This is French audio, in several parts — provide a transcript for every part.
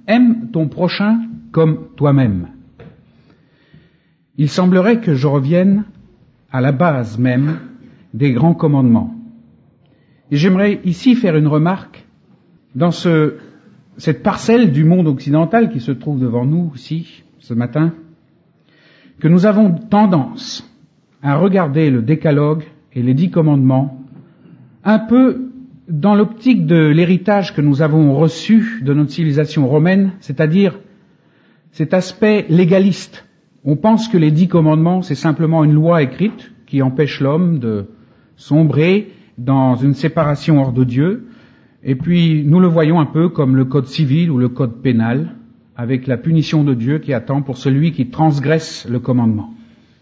Aime ton prochain comme toi-même. Il semblerait que je revienne à la base même des grands commandements. Et j'aimerais ici faire une remarque dans cette parcelle du monde occidental qui se trouve devant nous ici, ce matin, que nous avons tendance à regarder le décalogue et les 10 commandements un peu dans l'optique de l'héritage que nous avons reçu de notre civilisation romaine, c'est-à-dire cet aspect légaliste. On pense que les 10 commandements, c'est simplement une loi écrite qui empêche l'homme de sombrer dans une séparation hors de Dieu, et puis nous le voyons un peu comme le code civil ou le code pénal, avec la punition de Dieu qui attend pour celui qui transgresse le commandement.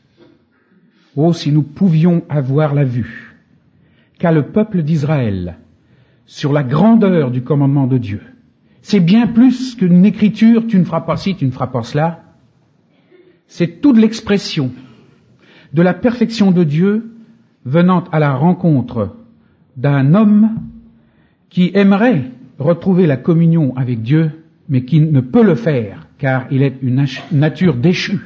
Oh, si nous pouvions avoir la vue qu'a le peuple d'Israël sur la grandeur du commandement de Dieu. C'est bien plus qu'une écriture, tu ne feras pas ci, tu ne feras pas cela. C'est toute l'expression de la perfection de Dieu venant à la rencontre d'un homme qui aimerait retrouver la communion avec Dieu, mais qui ne peut le faire, car il est une nature déchue.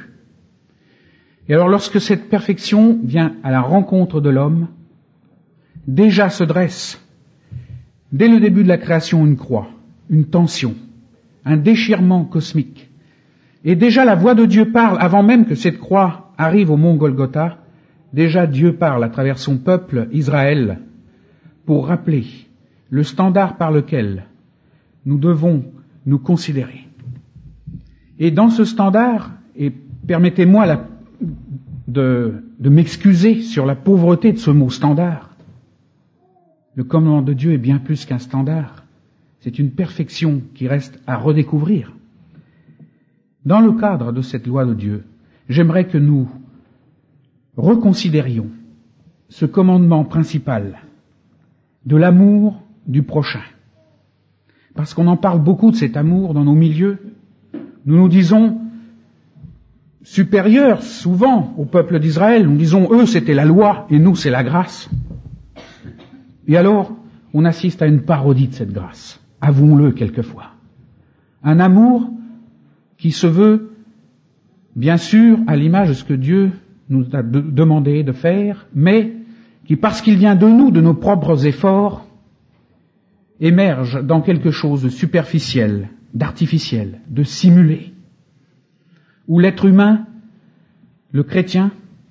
Et alors lorsque cette perfection vient à la rencontre de l'homme, déjà se dresse, dès le début de la création, une croix, une tension, un déchirement cosmique. Et déjà la voix de Dieu parle, avant même que cette croix arrive au mont Golgotha, déjà Dieu parle à travers son peuple, Israël, pour rappeler le standard par lequel nous devons nous considérer. Et dans ce standard, et permettez-moi de m'excuser sur la pauvreté de ce mot standard, le commandement de Dieu est bien plus qu'un standard. C'est une perfection qui reste à redécouvrir. Dans le cadre de cette loi de Dieu, j'aimerais que nous reconsidérions ce commandement principal de l'amour du prochain. Parce qu'on en parle beaucoup de cet amour dans nos milieux. Nous nous disons supérieurs souvent au peuple d'Israël. Nous disons, eux c'était la loi et nous c'est la grâce. Et alors, on assiste à une parodie de cette grâce. Avouons-le quelquefois. Un amour qui se veut, bien sûr, à l'image de ce que Dieu nous a demandé de faire, mais qui, parce qu'il vient de nous, de nos propres efforts, émerge dans quelque chose de superficiel, d'artificiel, de simulé, où l'être humain, le chrétien,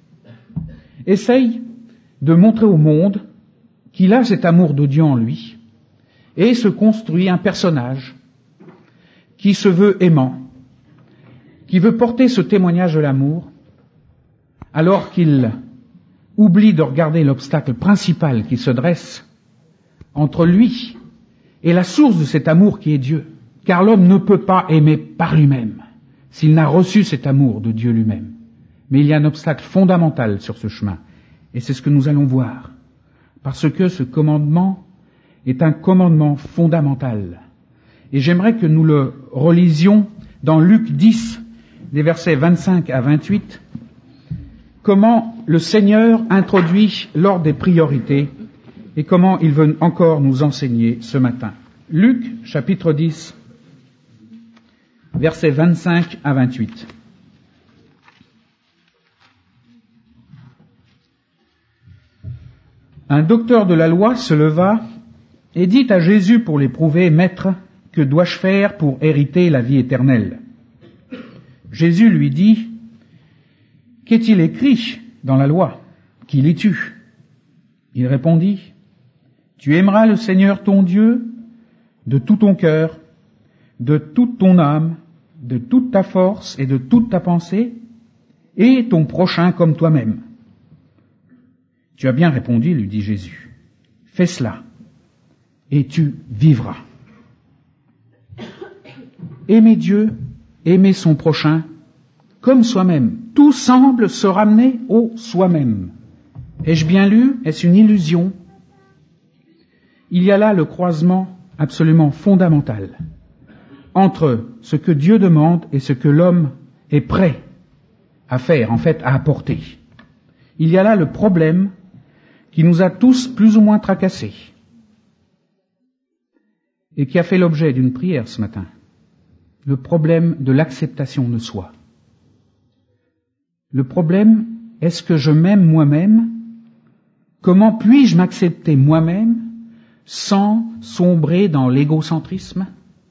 essaye de montrer au monde qu'il a cet amour de Dieu en lui, et se construit un personnage qui se veut aimant, qui veut porter ce témoignage de l'amour, alors qu'il oublie de regarder l'obstacle principal qui se dresse entre lui et la source de cet amour qui est Dieu. Car l'homme ne peut pas aimer par lui-même s'il n'a reçu cet amour de Dieu lui-même. Mais il y a un obstacle fondamental sur ce chemin, et c'est ce que nous allons voir. Parce que ce commandement est un commandement fondamental. Et j'aimerais que nous le relisions dans Luc 10, des versets 25 à 28, comment le Seigneur introduit l'ordre des priorités et comment il veut encore nous enseigner ce matin. Luc, chapitre 10, versets 25 à 28. Un docteur de la loi se leva et dit à Jésus pour l'éprouver, « Maître, que dois-je faire pour hériter la vie éternelle ?» Jésus lui dit, « Qu'est-il écrit dans la loi? Qui lis-tu » Il répondit, « Tu aimeras le Seigneur ton Dieu de tout ton cœur, de toute ton âme, de toute ta force et de toute ta pensée, et ton prochain comme toi-même. » « Tu as bien répondu, lui dit Jésus. Fais cela, et tu vivras. » Aimer Dieu, aimer son prochain, comme soi-même. Tout semble se ramener au soi-même. Ai-je bien lu? Est-ce une illusion? Il y a là le croisement absolument fondamental entre ce que Dieu demande et ce que l'homme est prêt à faire, en fait, à apporter. Il y a là le problème qui nous a tous plus ou moins tracassés et qui a fait l'objet d'une prière ce matin. le problème de l'acceptation de soi. Le problème, est-ce que je m'aime moi-même? Comment puis-je m'accepter moi-même sans sombrer dans l'égocentrisme?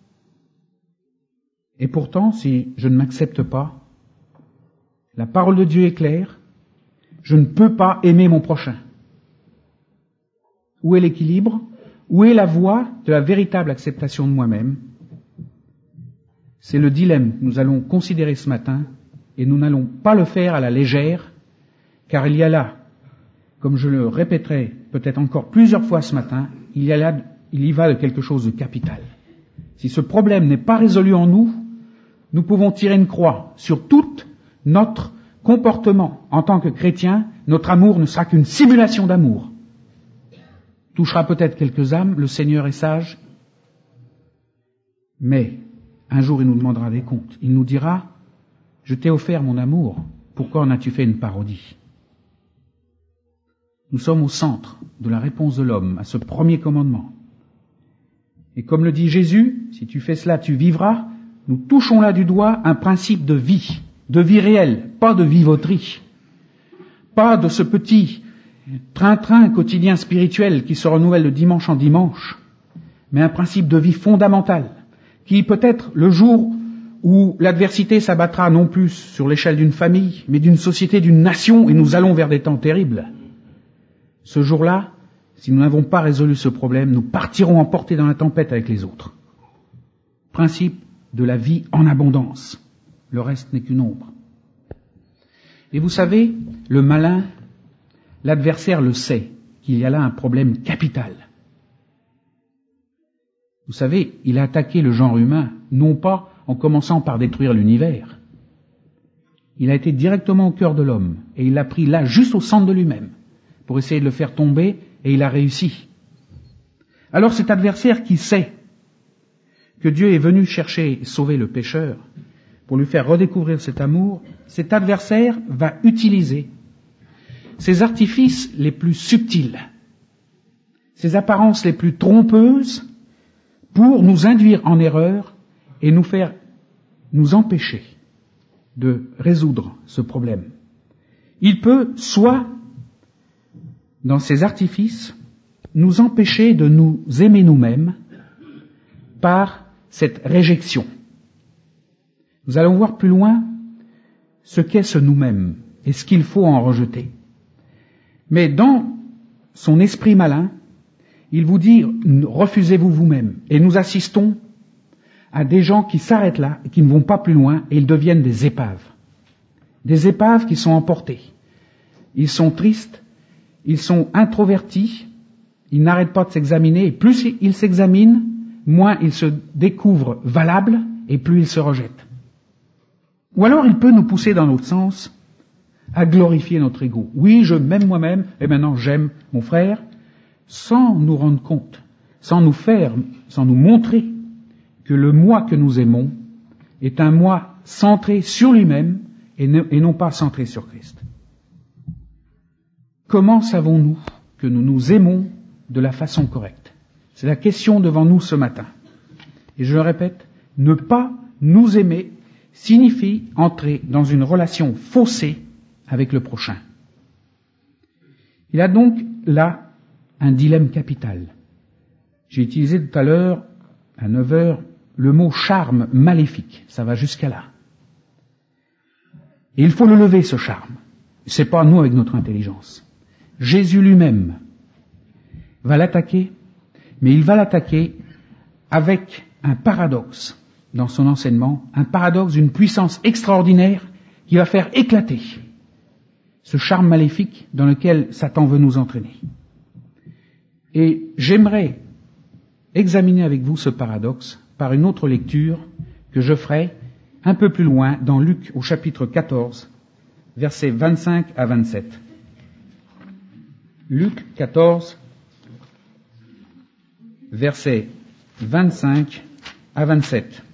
Et pourtant, si je ne m'accepte pas, la parole de Dieu est claire, je ne peux pas aimer mon prochain. Où est l'équilibre? Où est la voie de la véritable acceptation de moi-même? C'est le dilemme que nous allons considérer ce matin, et nous n'allons pas le faire à la légère, car il y a là, comme je le répéterai peut-être encore plusieurs fois ce matin, il y va de quelque chose de capital. Si ce problème n'est pas résolu en nous, nous pouvons tirer une croix sur tout notre comportement en tant que chrétien. Notre amour ne sera qu'une simulation d'amour. Touchera peut-être quelques âmes, le Seigneur est sage, mais un jour il nous demandera des comptes. Il nous dira, je t'ai offert mon amour, pourquoi en as-tu fait une parodie? Nous sommes au centre de la réponse de l'homme à ce premier commandement. Et comme le dit Jésus, si tu fais cela, tu vivras, nous touchons là du doigt un principe de vie réelle, pas de vivoterie, pas de ce petit train-train quotidien spirituel qui se renouvelle de dimanche en dimanche, mais un principe de vie fondamental, qui peut-être le jour où l'adversité s'abattra non plus sur l'échelle d'une famille, mais d'une société, d'une nation, et nous allons vers des temps terribles. Ce jour-là, si nous n'avons pas résolu ce problème, nous partirons emportés dans la tempête avec les autres. Principe de la vie en abondance. Le reste n'est qu'une ombre. Et vous savez, le malin, l'adversaire le sait, qu'il y a là un problème capital. Vous savez, il a attaqué le genre humain, non pas en commençant par détruire l'univers. Il a été directement au cœur de l'homme, et il l'a pris là, juste au centre de lui-même, pour essayer de le faire tomber, et il a réussi. Alors cet adversaire qui sait que Dieu est venu chercher et sauver le pécheur, pour lui faire redécouvrir cet amour, cet adversaire va utiliser ses artifices les plus subtils, ses apparences les plus trompeuses, pour nous induire en erreur et nous empêcher de résoudre ce problème. Il peut, soit, dans ses artifices, nous empêcher de nous aimer nous-mêmes par cette réjection. Nous allons voir plus loin ce qu'est ce nous-mêmes et ce qu'il faut en rejeter. Mais dans son esprit malin, il vous dit « refusez-vous vous-même ». Et nous assistons à des gens qui s'arrêtent là et qui ne vont pas plus loin et ils deviennent des épaves. Des épaves qui sont emportées. Ils sont tristes, ils sont introvertis, ils n'arrêtent pas de s'examiner et plus ils s'examinent, moins ils se découvrent valables et plus ils se rejettent. Ou alors il peut nous pousser dans l'autre sens à glorifier notre ego. Oui, je m'aime moi-même et maintenant j'aime mon frère, sans nous rendre compte, sans nous montrer que le moi que nous aimons est un moi centré sur lui-même et non pas centré sur Christ. Comment savons-nous que nous nous aimons de la façon correcte? C'est la question devant nous ce matin. Et je le répète, ne pas nous aimer signifie entrer dans une relation faussée avec le prochain. Il y a donc là un dilemme capital. J'ai utilisé tout à l'heure, à 9h, le mot charme maléfique. Ça va jusqu'à là. Et il faut le lever, ce charme. C'est pas nous avec notre intelligence. Jésus lui-même va l'attaquer, mais il va l'attaquer avec un paradoxe dans son enseignement, un paradoxe d'une puissance extraordinaire qui va faire éclater ce charme maléfique dans lequel Satan veut nous entraîner. Et j'aimerais examiner avec vous ce paradoxe par une autre lecture que je ferai un peu plus loin dans Luc au chapitre 14, versets 25 à 27. Luc 14, versets 25 à 27.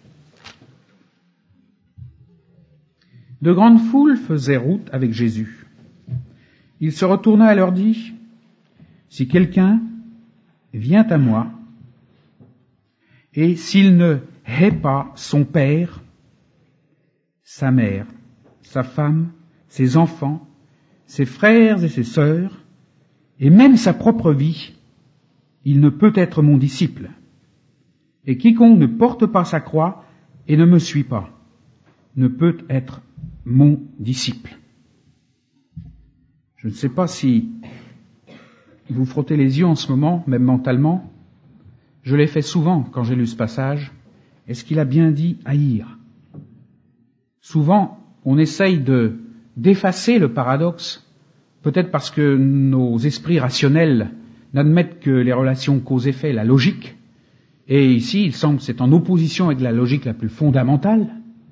De grandes foules faisaient route avec Jésus. Il se retourna et leur dit, « Si quelqu'un vient à moi, et s'il ne hait pas son père, sa mère, sa femme, ses enfants, ses frères et ses sœurs, et même sa propre vie, il ne peut être mon disciple. Et quiconque ne porte pas sa croix et ne me suit pas, ne peut être mon disciple. Je ne sais pas si vous frottez les yeux en ce moment, même mentalement. Je l'ai fait souvent quand j'ai lu ce passage. Est-ce qu'il a bien dit haïr? Souvent, on essaye d'effacer le paradoxe, peut-être parce que nos esprits rationnels n'admettent que les relations cause-effet, la logique. Et ici, il semble que c'est en opposition avec la logique la plus fondamentale.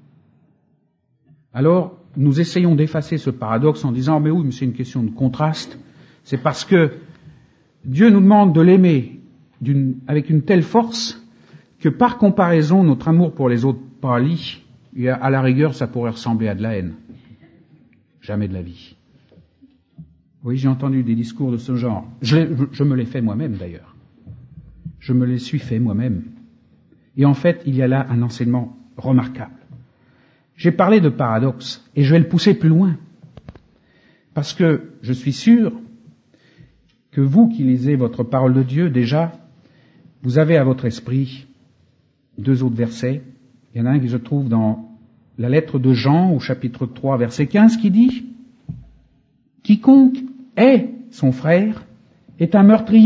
Alors, nous essayons d'effacer ce paradoxe en disant « mais oui, mais c'est une question de contraste. C'est parce que Dieu nous demande de l'aimer avec une telle force que par comparaison, notre amour pour les autres pâlit, et à la rigueur, ça pourrait ressembler à de la haine. Jamais de la vie. » Oui, j'ai entendu des discours de ce genre. Je me l'ai fait moi-même d'ailleurs. Je me les suis fait moi-même. Et en fait, il y a là un enseignement remarquable. J'ai parlé de paradoxe, et je vais le pousser plus loin. Parce que je suis sûr que vous qui lisez votre parole de Dieu, déjà, vous avez à votre esprit 2 autres versets. Il y en a un qui se trouve dans la lettre de Jean, au chapitre 3, verset 15, qui dit « Quiconque hait son frère est un meurtrier. »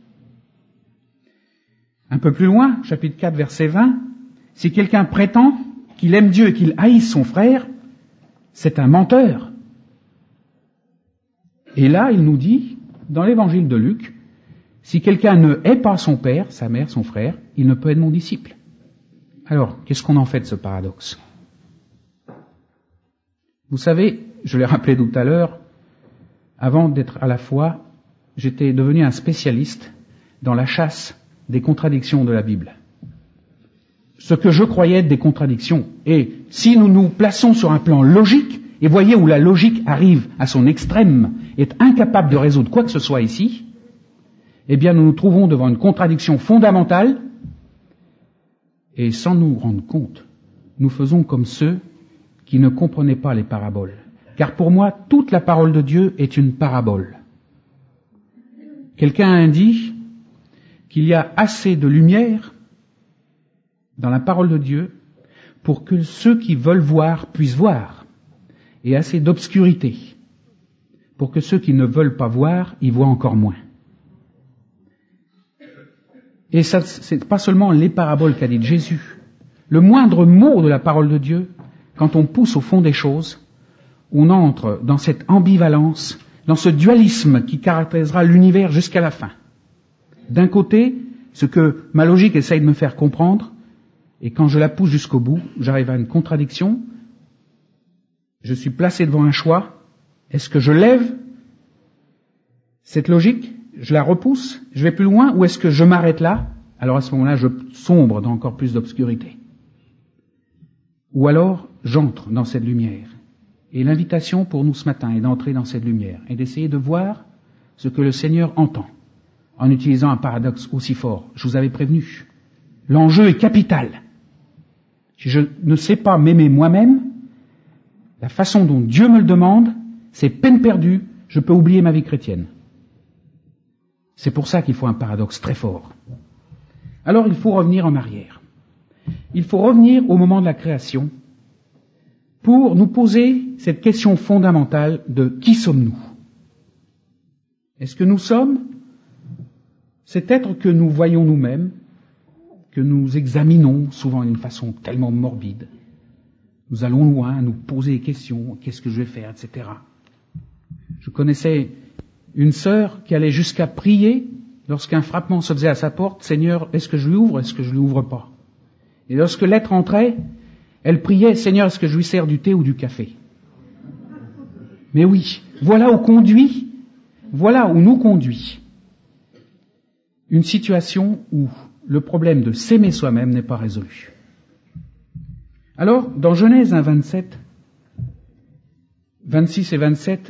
Un peu plus loin, chapitre 4, verset 20, « Si quelqu'un prétend qu'il aime Dieu et qu'il haïsse son frère, c'est un menteur. » Et là, il nous dit, dans l'évangile de Luc, « Si quelqu'un ne hait pas son père, sa mère, son frère, il ne peut être mon disciple. » Alors, qu'est-ce qu'on en fait de ce paradoxe? Vous savez, je l'ai rappelé tout à l'heure, avant d'être à la foi, j'étais devenu un spécialiste dans la chasse des contradictions de la Bible. Ce que je croyais être des contradictions. Et si nous nous plaçons sur un plan logique, et voyez où la logique arrive à son extrême, est incapable de résoudre quoi que ce soit ici, eh bien nous nous trouvons devant une contradiction fondamentale, et sans nous rendre compte, nous faisons comme ceux qui ne comprenaient pas les paraboles. Car pour moi, toute la parole de Dieu est une parabole. Quelqu'un a dit qu'il y a assez de lumière dans la parole de Dieu pour que ceux qui veulent voir puissent voir, et assez d'obscurité pour que ceux qui ne veulent pas voir y voient encore moins. Et ça, c'est pas seulement les paraboles qu'a dit Jésus. Le moindre mot de la parole de Dieu, quand on pousse au fond des choses, on entre dans cette ambivalence, dans ce dualisme qui caractérisera l'univers jusqu'à la fin. D'un côté, ce que ma logique essaye de me faire comprendre, et quand je la pousse jusqu'au bout, j'arrive à une contradiction. Je suis placé devant un choix. Est-ce que je lève cette logique, je la repousse, je vais plus loin, ou est-ce que je m'arrête là? Alors à ce moment-là, je sombre dans encore plus d'obscurité. Ou alors, j'entre dans cette lumière. Et l'invitation pour nous ce matin est d'entrer dans cette lumière et d'essayer de voir ce que le Seigneur entend en utilisant un paradoxe aussi fort. Je vous avais prévenu. L'enjeu est capital. Si je ne sais pas m'aimer moi-même, la façon dont Dieu me le demande, c'est peine perdue, je peux oublier ma vie chrétienne. C'est pour ça qu'il faut un paradoxe très fort. Alors il faut revenir en arrière. Il faut revenir au moment de la création pour nous poser cette question fondamentale de qui sommes-nous? Est-ce que nous sommes cet être que nous voyons nous-mêmes, que nous examinons souvent d'une façon tellement morbide? Nous allons loin à nous poser des questions, qu'est-ce que je vais faire, etc. Je connaissais une sœur qui allait jusqu'à prier lorsqu'un frappement se faisait à sa porte, Seigneur, est-ce que je lui ouvre, est-ce que je lui ouvre pas? Et lorsque l'être entrait, elle priait, Seigneur, est-ce que je lui sers du thé ou du café? Mais oui, voilà où nous conduit une situation où le problème de s'aimer soi-même n'est pas résolu. Alors, dans Genèse 1, 27, 26 et 27,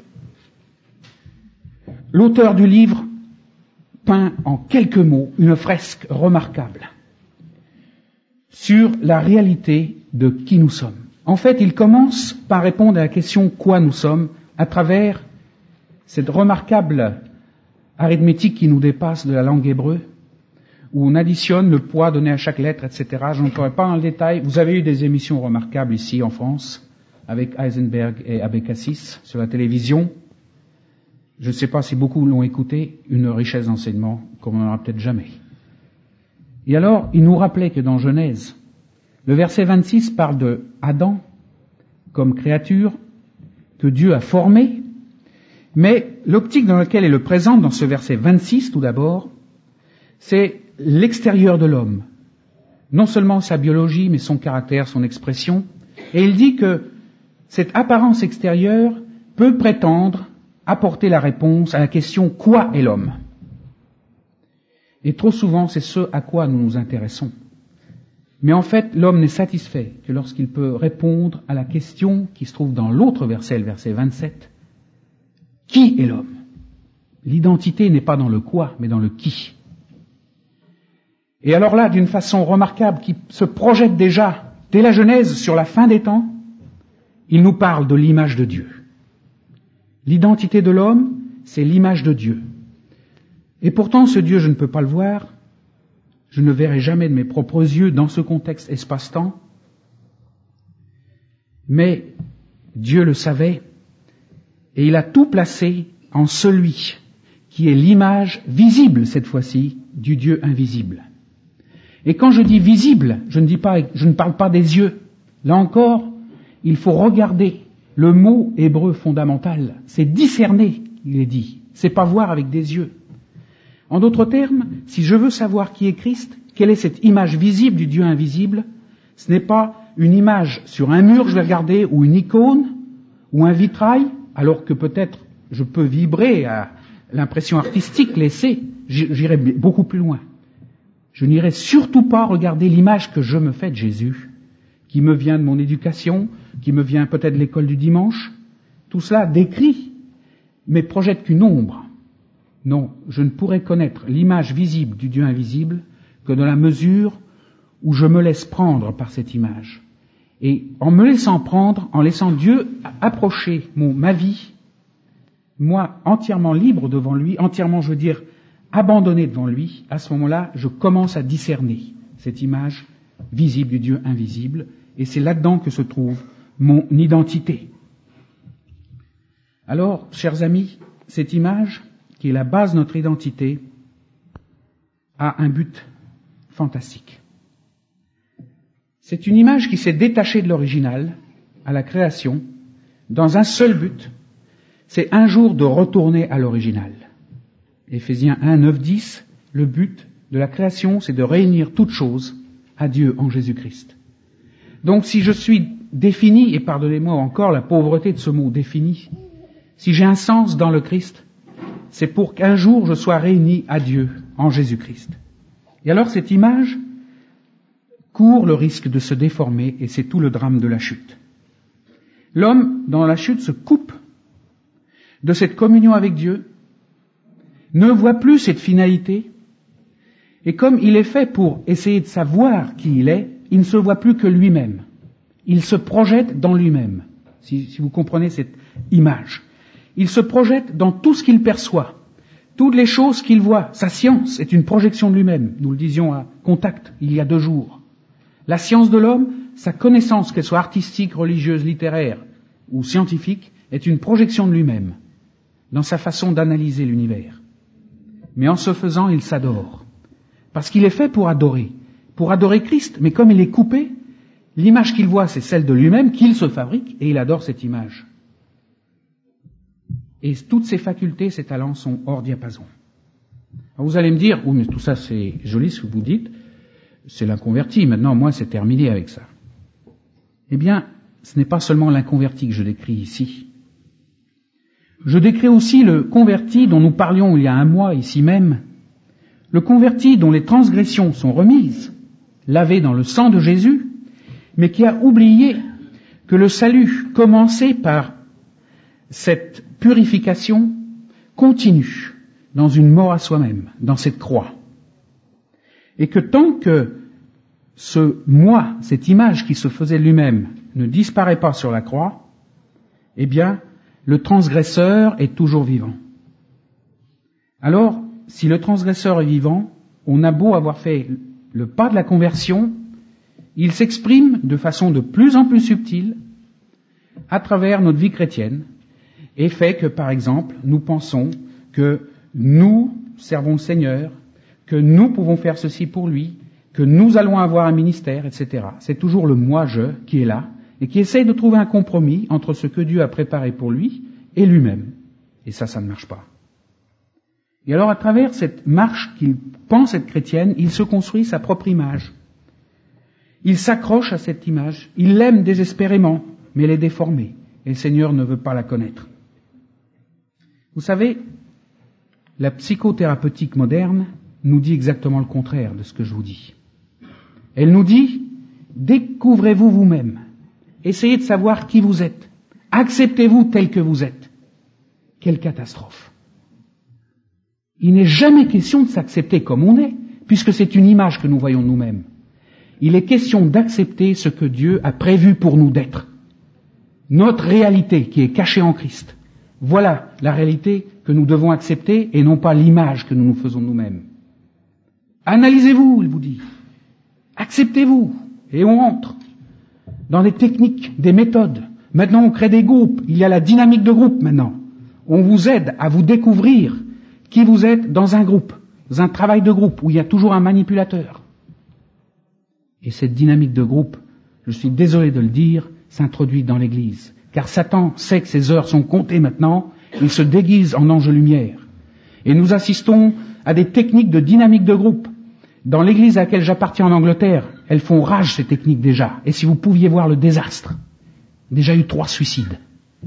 l'auteur du livre peint en quelques mots une fresque remarquable sur la réalité de qui nous sommes. En fait, il commence par répondre à la question « quoi nous sommes ?» à travers cette remarquable arithmétique qui nous dépasse de la langue hébreu, où on additionne le poids donné à chaque lettre, etc. Je n'entrerai pas dans le détail. Vous avez eu des émissions remarquables ici en France, avec Heisenberg et Abécassis sur la télévision. Je ne sais pas si beaucoup l'ont écouté, une richesse d'enseignement comme on n'en aura peut-être jamais. Et alors, il nous rappelait que dans Genèse, le verset 26 parle de Adam comme créature que Dieu a formée, mais l'optique dans laquelle il le présente dans ce verset 26, tout d'abord, c'est l'extérieur de l'homme. Non seulement sa biologie, mais son caractère, son expression. Et il dit que cette apparence extérieure peut prétendre apporter la réponse à la question « quoi est l'homme ?» Et trop souvent, c'est ce à quoi nous nous intéressons. Mais en fait, l'homme n'est satisfait que lorsqu'il peut répondre à la question qui se trouve dans l'autre verset, le verset 27. Qui est l'homme ? L'identité n'est pas dans le quoi, mais dans le qui. Et alors là, d'une façon remarquable, qui se projette déjà, dès la Genèse, sur la fin des temps, il nous parle de l'image de Dieu. L'identité de l'homme, c'est l'image de Dieu. Et pourtant, ce Dieu, je ne peux pas le voir. Je ne le verrai jamais de mes propres yeux dans ce contexte espace-temps. Mais Dieu le savait, et il a tout placé en celui qui est l'image visible, cette fois-ci, du Dieu invisible. Et quand je dis visible, je ne parle pas des yeux. Là encore, il faut regarder le mot hébreu fondamental. C'est discerner, il est dit. C'est pas voir avec des yeux. En d'autres termes, si je veux savoir qui est Christ, quelle est cette image visible du Dieu invisible, ce n'est pas une image sur un mur, je vais regarder, ou une icône, ou un vitrail, alors que peut-être je peux vibrer à l'impression artistique laissée, j'irai beaucoup plus loin. Je n'irai surtout pas regarder l'image que je me fais de Jésus, qui me vient de mon éducation, qui me vient peut-être de l'école du dimanche. Tout cela décrit, mais projette qu'une ombre. Non, je ne pourrai connaître l'image visible du Dieu invisible que dans la mesure où je me laisse prendre par cette image. Et en me laissant prendre, en laissant Dieu approcher ma vie, moi entièrement libre devant lui, entièrement, je veux dire, abandonné devant lui, à ce moment-là, je commence à discerner cette image visible du Dieu invisible, et c'est là-dedans que se trouve mon identité. Alors, chers amis, cette image, qui est la base de notre identité, a un but fantastique. C'est une image qui s'est détachée de l'original, à la création, dans un seul but, c'est un jour de retourner à l'original. Éphésiens 1, 9, 10, le but de la création, c'est de réunir toutes choses à Dieu en Jésus-Christ. Donc si je suis défini, et pardonnez-moi encore la pauvreté de ce mot défini, si j'ai un sens dans le Christ, c'est pour qu'un jour je sois réuni à Dieu en Jésus-Christ. Et alors cette image court le risque de se déformer, et c'est tout le drame de la chute. L'homme, dans la chute, se coupe de cette communion avec Dieu, ne voit plus cette finalité, et comme il est fait pour essayer de savoir qui il est, il ne se voit plus que lui-même. Il se projette dans lui-même, si vous comprenez cette image. Il se projette dans tout ce qu'il perçoit, toutes les choses qu'il voit. Sa science est une projection de lui-même. Nous le disions à Contact il y a 2 jours. La science de l'homme, sa connaissance, qu'elle soit artistique, religieuse, littéraire ou scientifique, est une projection de lui-même dans sa façon d'analyser l'univers. Mais en ce faisant, il s'adore. Parce qu'il est fait pour adorer Christ, mais comme il est coupé, l'image qu'il voit, c'est celle de lui-même qu'il se fabrique, et il adore cette image. Et toutes ses facultés, ses talents sont hors diapason. Alors vous allez me dire, oui, mais tout ça c'est joli ce que vous dites, c'est l'inconverti, maintenant moi c'est terminé avec ça. Eh bien, ce n'est pas seulement l'inconverti que je décris ici. Je décris aussi le converti dont nous parlions il y a 1 mois ici même, le converti dont les transgressions sont remises, lavé dans le sang de Jésus, mais qui a oublié que le salut commencé par cette purification continue dans une mort à soi-même, dans cette croix. Et que tant que ce moi, cette image qui se faisait lui-même, ne disparaît pas sur la croix, eh bien, le transgresseur est toujours vivant. Alors, si le transgresseur est vivant, on a beau avoir fait le pas de la conversion, il s'exprime de façon de plus en plus subtile à travers notre vie chrétienne et fait que, par exemple, nous pensons que nous servons le Seigneur, que nous pouvons faire ceci pour lui, que nous allons avoir un ministère, etc. C'est toujours le moi-je qui est là et qui essaye de trouver un compromis entre ce que Dieu a préparé pour lui et lui-même. Et ça ne marche pas. Et alors, à travers cette marche qu'il pense être chrétienne, il se construit sa propre image. Il s'accroche à cette image, il l'aime désespérément, mais elle est déformée, et le Seigneur ne veut pas la connaître. Vous savez, la psychothérapeutique moderne nous dit exactement le contraire de ce que je vous dis. Elle nous dit, découvrez-vous vous-même, essayez de savoir qui vous êtes, acceptez-vous tel que vous êtes. Quelle catastrophe! Il n'est jamais question de s'accepter comme on est, puisque c'est une image que nous voyons nous-mêmes. Il est question d'accepter ce que Dieu a prévu pour nous d'être. Notre réalité qui est cachée en Christ. Voilà la réalité que nous devons accepter et non pas l'image que nous nous faisons nous-mêmes. Analysez-vous, il vous dit. Acceptez-vous. Et on entre dans des techniques, des méthodes. Maintenant, on crée des groupes. Il y a la dynamique de groupe maintenant. On vous aide à vous découvrir qui vous êtes dans un groupe, dans un travail de groupe où il y a toujours un manipulateur. Et cette dynamique de groupe, je suis désolé de le dire, s'introduit dans l'Église. Car Satan sait que ses heures sont comptées maintenant, il se déguise en ange lumière. Et nous assistons à des techniques de dynamique de groupe. Dans l'Église à laquelle j'appartiens en Angleterre, elles font rage ces techniques déjà. Et si vous pouviez voir le désastre, déjà eu 3 suicides.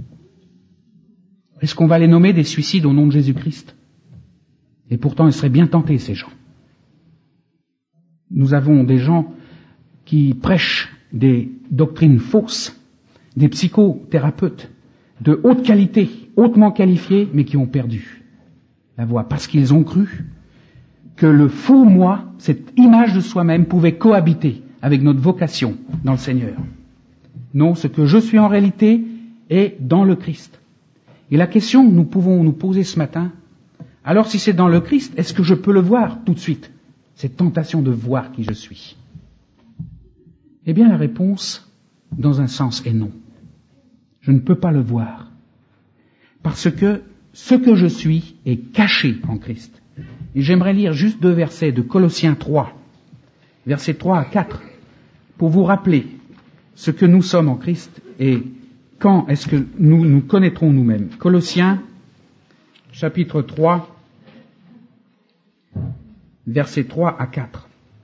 Est-ce qu'on va les nommer des suicides au nom de Jésus-Christ? Et pourtant, ils seraient bien tentés, ces gens. Nous avons des gens qui prêchent des doctrines fausses, des psychothérapeutes de haute qualité, hautement qualifiés, mais qui ont perdu la voie parce qu'ils ont cru que le faux moi, cette image de soi-même, pouvait cohabiter avec notre vocation dans le Seigneur. Non, ce que je suis en réalité est dans le Christ. Et la question que nous pouvons nous poser ce matin, alors si c'est dans le Christ, est-ce que je peux le voir tout de suite? Cette tentation de voir qui je suis. Eh bien, la réponse, dans un sens, est non. Je ne peux pas le voir. Parce que ce que je suis est caché en Christ. Et j'aimerais lire juste 2 versets de Colossiens 3, versets 3 à 4, pour vous rappeler ce que nous sommes en Christ et quand est-ce que nous nous connaîtrons nous-mêmes. Colossiens, chapitre 3, versets 3 à 4.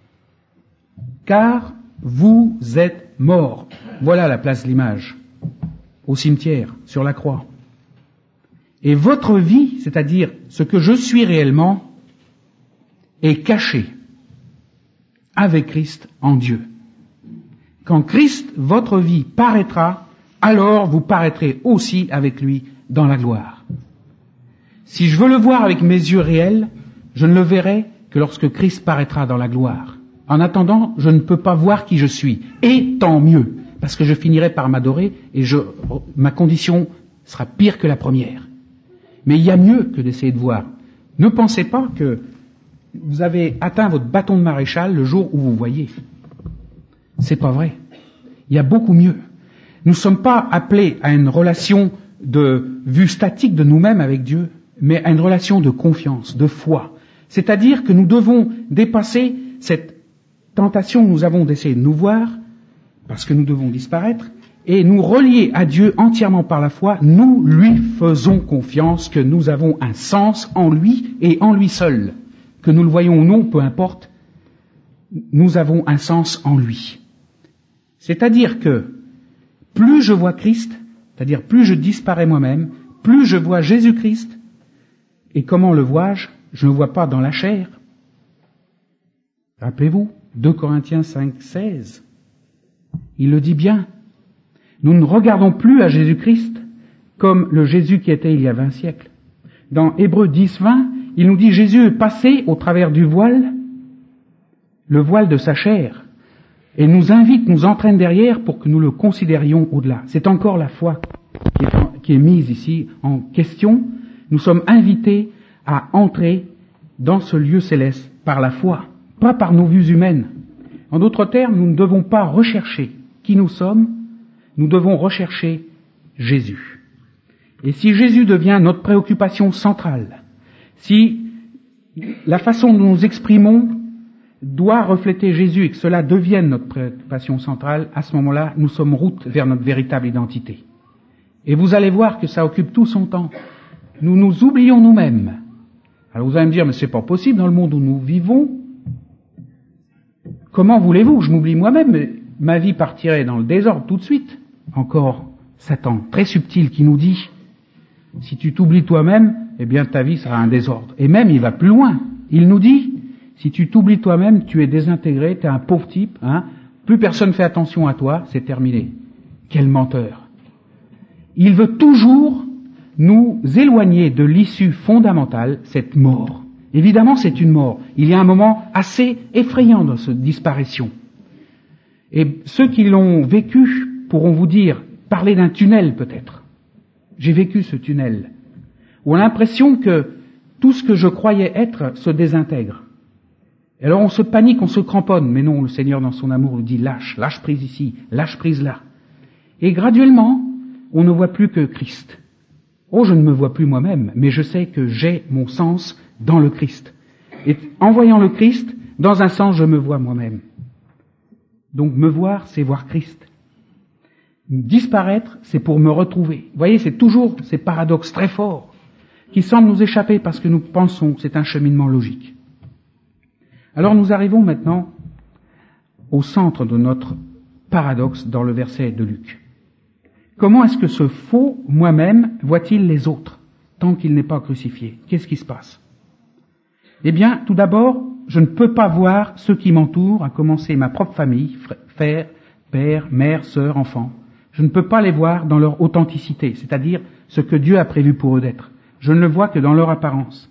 Car vous êtes morts. Voilà la place de l'image. Au cimetière, sur la croix. Et votre vie, c'est-à-dire ce que je suis réellement, est cachée avec Christ en Dieu. Quand Christ, votre vie, paraîtra, alors vous paraîtrez aussi avec lui dans la gloire. Si je veux le voir avec mes yeux réels, je ne le verrai que lorsque Christ paraîtra dans la gloire. En attendant, je ne peux pas voir qui je suis. Et tant mieux, parce que je finirai par m'adorer et ma condition sera pire que la première. Mais il y a mieux que d'essayer de voir. Ne pensez pas que vous avez atteint votre bâton de maréchal le jour où vous voyez. C'est pas vrai. Il y a beaucoup mieux. Nous ne sommes pas appelés à une relation de vue statique de nous-mêmes avec Dieu, mais à une relation de confiance, de foi. C'est-à-dire que nous devons dépasser cette tentation que nous avons d'essayer de nous voir, parce que nous devons disparaître, et nous relier à Dieu entièrement par la foi. Nous lui faisons confiance que nous avons un sens en lui et en lui seul. Que nous le voyons ou non, peu importe, nous avons un sens en lui. C'est-à-dire que plus je vois Christ, c'est-à-dire plus je disparais moi-même, plus je vois Jésus-Christ, et comment le vois-je? Je ne le vois pas dans la chair. Rappelez-vous, 2 Corinthiens 5, 16. Il le dit bien. Nous ne regardons plus à Jésus-Christ comme le Jésus qui était il y a 20 siècles. Dans Hébreux 10, 20, il nous dit Jésus est passé au travers du voile, le voile de sa chair. et nous invite, nous entraîne derrière pour que nous le considérions au-delà. C'est encore la foi qui est mise ici en question. Nous sommes invités à entrer dans ce lieu céleste par la foi, pas par nos vues humaines. En d'autres termes, nous ne devons pas rechercher qui nous sommes, nous devons rechercher Jésus. Et si Jésus devient notre préoccupation centrale, si la façon dont nous exprimons doit refléter Jésus et que cela devienne notre préoccupation centrale, à ce moment-là, nous sommes route vers notre véritable identité. Et vous allez voir que ça occupe tout son temps. Nous nous oublions nous-mêmes. Alors vous allez me dire, mais c'est pas possible dans le monde où nous vivons. Comment voulez-vous que je m'oublie moi-même? Ma vie partirait dans le désordre tout de suite. Encore Satan, très subtil, qui nous dit, si tu t'oublies toi-même, eh bien ta vie sera un désordre. Et même, il va plus loin. Il nous dit, si tu t'oublies toi-même, tu es désintégré, tu es un pauvre type, plus personne fait attention à toi, c'est terminé. Quel menteur. Il veut toujours nous éloigner de l'issue fondamentale, cette mort. Évidemment, c'est une mort. Il y a un moment assez effrayant dans cette disparition. Et ceux qui l'ont vécu pourront vous dire, parler d'un tunnel peut-être. J'ai vécu ce tunnel, où on a l'impression que tout ce que je croyais être se désintègre. Et alors on se panique, on se cramponne, mais non, le Seigneur dans son amour nous dit lâche prise ici, lâche prise là. Et graduellement, on ne voit plus que Christ. Oh, je ne me vois plus moi-même, mais je sais que j'ai mon sens dans le Christ. Et en voyant le Christ, dans un sens, je me vois moi-même. Donc me voir, c'est voir Christ. Disparaître, c'est pour me retrouver. Vous voyez, c'est toujours ces paradoxes très forts qui semblent nous échapper parce que nous pensons que c'est un cheminement logique. Alors nous arrivons maintenant au centre de notre paradoxe dans le verset de Luc. Comment est-ce que ce faux moi-même voit-il les autres tant qu'il n'est pas crucifié? Qu'est-ce qui se passe? Eh bien, tout d'abord, je ne peux pas voir ceux qui m'entourent, à commencer ma propre famille, frère, père, mère, sœur, enfant. Je ne peux pas les voir dans leur authenticité, c'est-à-dire ce que Dieu a prévu pour eux d'être. Je ne le vois que dans leur apparence.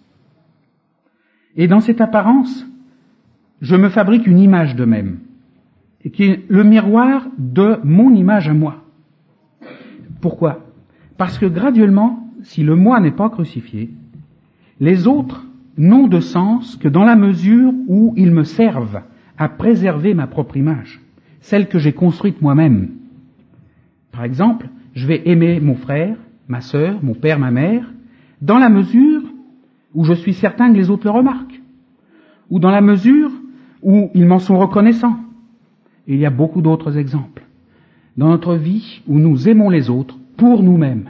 Et dans cette apparence, je me fabrique une image d'eux-mêmes, et qui est le miroir de mon image à moi. Pourquoi? Parce que graduellement, si le moi n'est pas crucifié, les autres n'ont de sens que dans la mesure où ils me servent à préserver ma propre image, celle que j'ai construite moi-même. Par exemple, je vais aimer mon frère, ma sœur, mon père, ma mère, dans la mesure où je suis certain que les autres le remarquent, ou dans la mesure où ils m'en sont reconnaissants. Et il y a beaucoup d'autres exemples dans notre vie où nous aimons les autres pour nous-mêmes.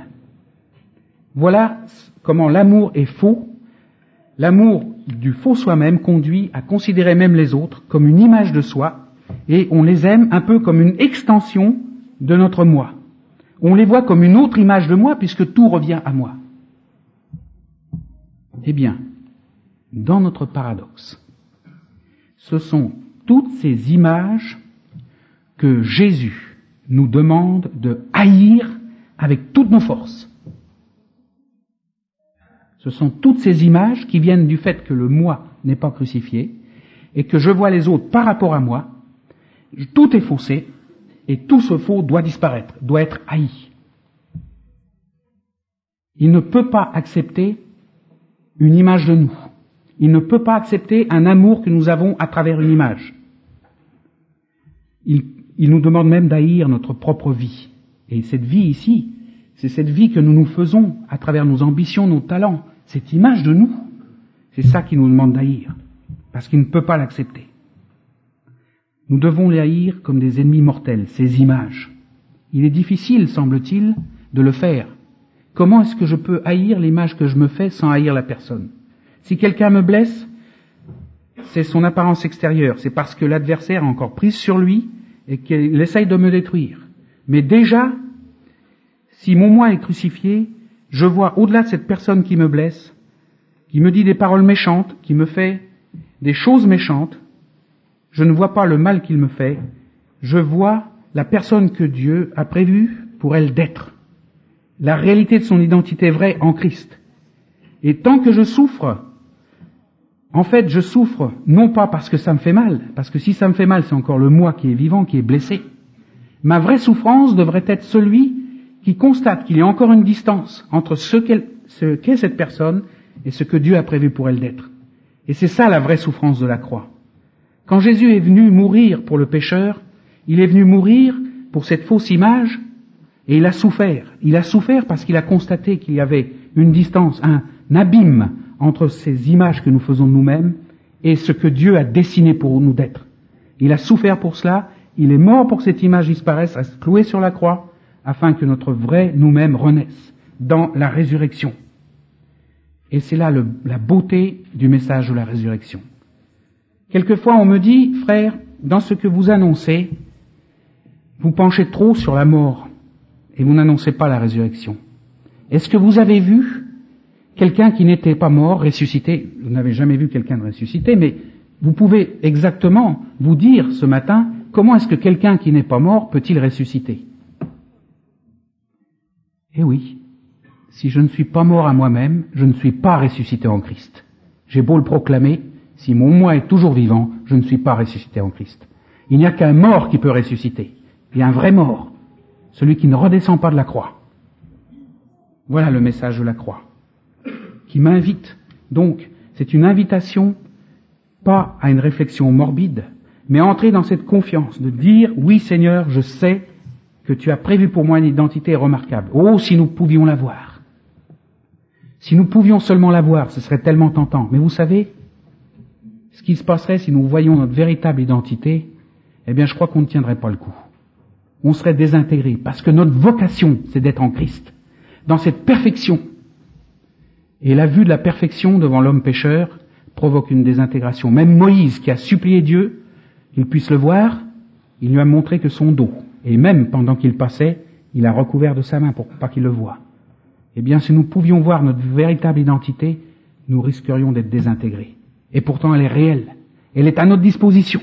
Voilà comment l'amour est faux. L'amour du faux soi-même conduit à considérer même les autres comme une image de soi, et on les aime un peu comme une extension de notre moi. On les voit comme une autre image de moi puisque tout revient à moi. Eh bien, dans notre paradoxe, ce sont toutes ces images que Jésus nous demande de haïr avec toutes nos forces. Ce sont toutes ces images qui viennent du fait que le moi n'est pas crucifié et que je vois les autres par rapport à moi. Tout est faussé et tout ce faux doit disparaître, doit être haï. Il ne peut pas accepter une image de nous. Il ne peut pas accepter un amour que nous avons à travers une image. Il nous demande même d'haïr notre propre vie. Et cette vie ici, c'est cette vie que nous nous faisons à travers nos ambitions, nos talents, cette image de nous. C'est ça qu'il nous demande d'haïr, parce qu'il ne peut pas l'accepter. Nous devons les haïr comme des ennemis mortels, ces images. Il est difficile, semble-t-il, de le faire. Comment est-ce que je peux haïr l'image que je me fais sans haïr la personne? Si quelqu'un me blesse, c'est son apparence extérieure, c'est parce que l'adversaire a encore prise sur lui et qu'il essaye de me détruire. Mais déjà, si mon moi est crucifié, je vois au-delà de cette personne qui me blesse, qui me dit des paroles méchantes, qui me fait des choses méchantes, je ne vois pas le mal qu'il me fait, je vois la personne que Dieu a prévue pour elle d'être. La réalité de son identité vraie en Christ. Et tant que je souffre En fait, je souffre non pas parce que ça me fait mal, parce que si ça me fait mal, c'est encore le moi qui est vivant, qui est blessé. Ma vraie souffrance devrait être celui qui constate qu'il y a encore une distance entre ce qu'est cette personne et ce que Dieu a prévu pour elle d'être. Et c'est ça la vraie souffrance de la croix. Quand Jésus est venu mourir pour le pécheur, il est venu mourir pour cette fausse image et il a souffert. Il a souffert parce qu'il a constaté qu'il y avait une distance, un abîme entre ces images que nous faisons de nous-mêmes et ce que Dieu a dessiné pour nous d'être. Il a souffert pour cela, il est mort pour que cette image disparaisse, reste cloué sur la croix, afin que notre vrai nous-mêmes renaisse dans la résurrection. Et c'est là la beauté du message de la résurrection. Quelquefois on me dit, frère, dans ce que vous annoncez, vous penchez trop sur la mort et vous n'annoncez pas la résurrection. Est-ce que vous avez vu quelqu'un qui n'était pas mort ressuscité? Vous n'avez jamais vu quelqu'un de ressuscité, mais vous pouvez exactement vous dire ce matin, comment est-ce que quelqu'un qui n'est pas mort peut-il ressusciter? Eh oui, si je ne suis pas mort à moi-même, je ne suis pas ressuscité en Christ. J'ai beau le proclamer, si mon moi est toujours vivant, je ne suis pas ressuscité en Christ. Il n'y a qu'un mort qui peut ressusciter. Il y a un vrai mort, celui qui ne redescend pas de la croix. Voilà le message de la croix, qui m'invite. Donc, c'est une invitation, pas à une réflexion morbide, mais à entrer dans cette confiance, de dire, oui Seigneur, je sais que tu as prévu pour moi une identité remarquable. Oh, si nous pouvions la voir. Si nous pouvions seulement la voir, ce serait tellement tentant. Mais vous savez, ce qui se passerait si nous voyions notre véritable identité, eh bien je crois qu'on ne tiendrait pas le coup. On serait désintégré, parce que notre vocation, c'est d'être en Christ, dans cette perfection. Et la vue de la perfection devant l'homme pécheur provoque une désintégration. Même Moïse, qui a supplié Dieu qu'il puisse le voir, il lui a montré que son dos, et même pendant qu'il passait, il a recouvert de sa main pour pas qu'il le voie. Eh bien, si nous pouvions voir notre véritable identité, nous risquerions d'être désintégrés. Et pourtant, elle est réelle. Elle est à notre disposition.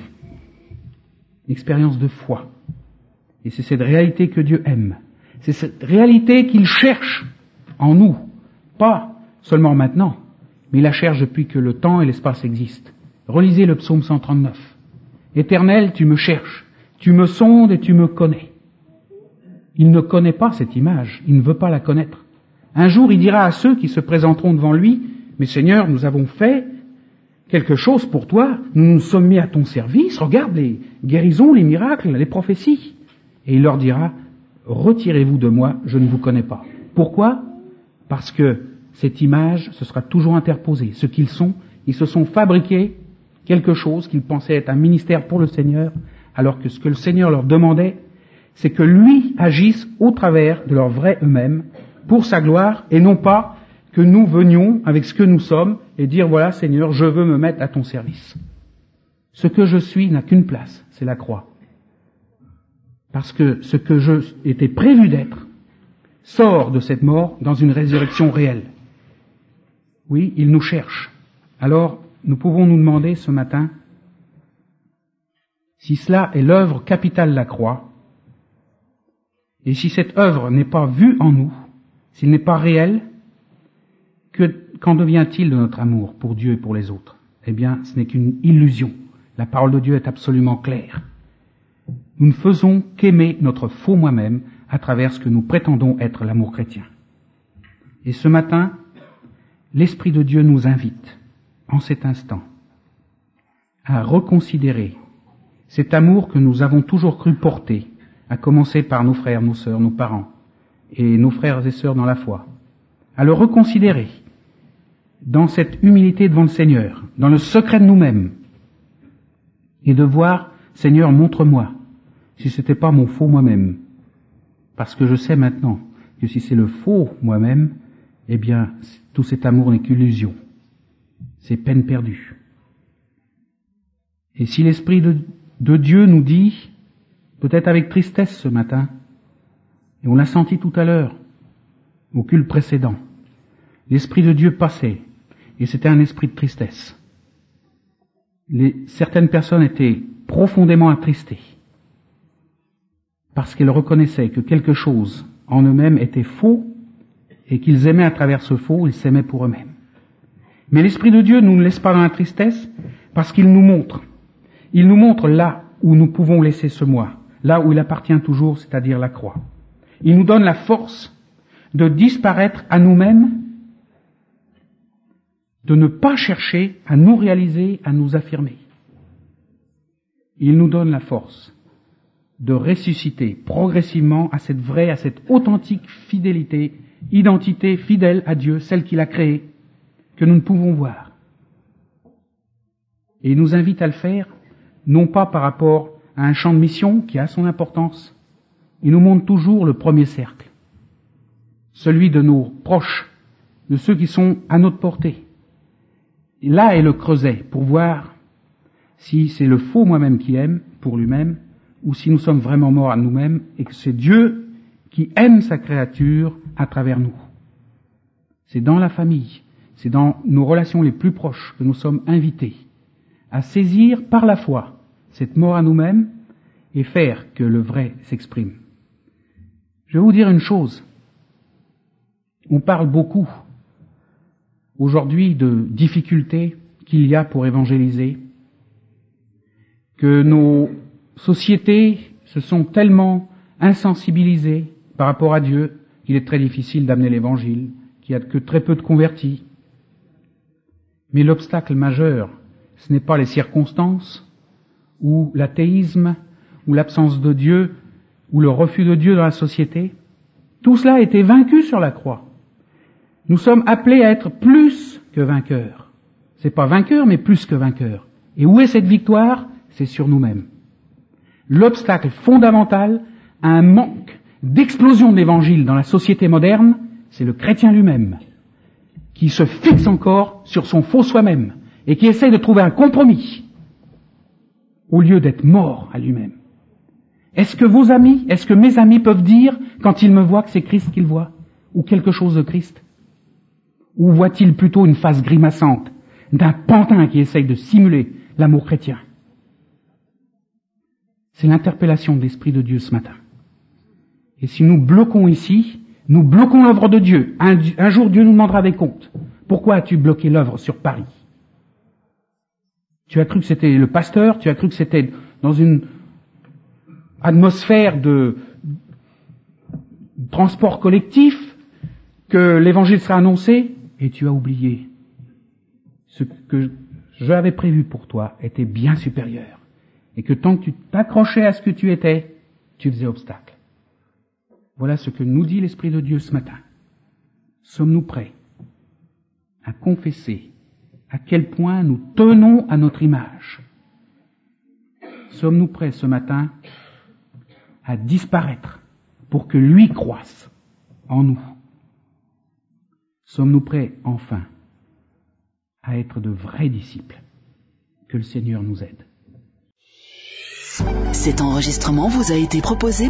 Une expérience de foi. Et c'est cette réalité que Dieu aime. C'est cette réalité qu'il cherche en nous. Pas seulement maintenant, mais il la cherche depuis que le temps et l'espace existent. Relisez le psaume 139. Éternel, tu me cherches. Tu me sondes et tu me connais. Il ne connaît pas cette image, il ne veut pas la connaître. Un jour, il dira à ceux qui se présenteront devant lui, « Mais Seigneur, nous avons fait quelque chose pour toi, nous nous sommes mis à ton service, regarde les guérisons, les miracles, les prophéties. » Et il leur dira, « Retirez-vous de moi, je ne vous connais pas. » Pourquoi? Parce que cette image se sera toujours interposée. Ce qu'ils sont, ils se sont fabriqués quelque chose qu'ils pensaient être un ministère pour le Seigneur, alors que ce que le Seigneur leur demandait, c'est que lui agisse au travers de leur vrai eux-mêmes, pour sa gloire, et non pas que nous venions avec ce que nous sommes et dire, voilà Seigneur, je veux me mettre à ton service. Ce que je suis n'a qu'une place, c'est la croix. Parce que ce que je étais prévu d'être sort de cette mort dans une résurrection réelle. Oui, il nous cherche. Alors, nous pouvons nous demander ce matin, si cela est l'œuvre capitale de la croix, et si cette œuvre n'est pas vue en nous, s'il n'est pas réel, qu'en devient-il de notre amour pour Dieu et pour les autres? Eh bien, ce n'est qu'une illusion. La parole de Dieu est absolument claire. Nous ne faisons qu'aimer notre faux moi-même à travers ce que nous prétendons être l'amour chrétien. Et ce matin, l'Esprit de Dieu nous invite, en cet instant, à reconsidérer cet amour que nous avons toujours cru porter, à commencer par nos frères, nos sœurs, nos parents et nos frères et sœurs dans la foi, à le reconsidérer dans cette humilité devant le Seigneur, dans le secret de nous-mêmes, et de voir, Seigneur, montre-moi si c'était pas mon faux moi-même, parce que je sais maintenant que si c'est le faux moi-même, eh bien, tout cet amour n'est qu'illusion, c'est peine perdue. Et si l'Esprit de Dieu nous dit, peut-être avec tristesse ce matin, et on l'a senti tout à l'heure, au culte précédent, l'Esprit de Dieu passait, et c'était un esprit de tristesse. Certaines personnes étaient profondément attristées, parce qu'elles reconnaissaient que quelque chose en eux-mêmes était faux, et qu'ils aimaient à travers ce faux, ils s'aimaient pour eux-mêmes. Mais l'Esprit de Dieu ne nous laisse pas dans la tristesse parce qu'il nous montre. Il nous montre là où nous pouvons laisser ce moi, là où il appartient toujours, c'est-à-dire la croix. Il nous donne la force de disparaître à nous-mêmes, de ne pas chercher à nous réaliser, à nous affirmer. Il nous donne la force de ressusciter progressivement à cette vraie, à cette authentique fidélité, identité fidèle à Dieu, celle qu'il a créée, que nous ne pouvons voir. Et il nous invite à le faire, non pas par rapport à un champ de mission qui a son importance. Il nous montre toujours le premier cercle, celui de nos proches, de ceux qui sont à notre portée. Et là est le creuset pour voir si c'est le faux moi-même qui aime pour lui-même, ou si nous sommes vraiment morts à nous-mêmes et que c'est Dieu qui aime sa créature à travers nous. C'est dans la famille, c'est dans nos relations les plus proches que nous sommes invités à saisir par la foi cette mort à nous-mêmes et faire que le vrai s'exprime. Je vais vous dire une chose. On parle beaucoup aujourd'hui de difficultés qu'il y a pour évangéliser, que nos sociétés se sont tellement insensibilisées par rapport à Dieu qu'il est très difficile d'amener l'évangile, qu'il n'y a que très peu de convertis. Mais l'obstacle majeur, ce n'est pas les circonstances, ou l'athéisme, ou l'absence de Dieu, ou le refus de Dieu dans la société. Tout cela a été vaincu sur la croix. Nous sommes appelés à être plus que vainqueurs. C'est pas vainqueur, mais plus que vainqueur. Et où est cette victoire? C'est sur nous-mêmes. L'obstacle fondamental à un manque d'explosion de l'évangile dans la société moderne, c'est le chrétien lui-même, qui se fixe encore sur son faux soi-même et qui essaie de trouver un compromis au lieu d'être mort à lui-même. Est-ce que vos amis, est-ce que mes amis peuvent dire, quand ils me voient, que c'est Christ qu'ils voient, ou quelque chose de Christ? Ou voient-ils plutôt une face grimaçante d'un pantin qui essaye de simuler l'amour chrétien? C'est l'interpellation de l'Esprit de Dieu ce matin. Et si nous bloquons ici, nous bloquons l'œuvre de Dieu. Un jour, Dieu nous demandera des comptes. Pourquoi as-tu bloqué l'œuvre sur Paris? Tu as cru que c'était le pasteur, tu as cru que c'était dans une atmosphère de transport collectif que l'évangile sera annoncé, et tu as oublié. Ce que j'avais prévu pour toi était bien supérieur. Et que tant que tu t'accrochais à ce que tu étais, tu faisais obstacle. Voilà ce que nous dit l'Esprit de Dieu ce matin. Sommes-nous prêts à confesser à quel point nous tenons à notre image? Sommes-nous prêts ce matin à disparaître pour que lui croisse en nous? Sommes-nous prêts enfin à être de vrais disciples? Que le Seigneur nous aide. Cet enregistrement vous a été proposé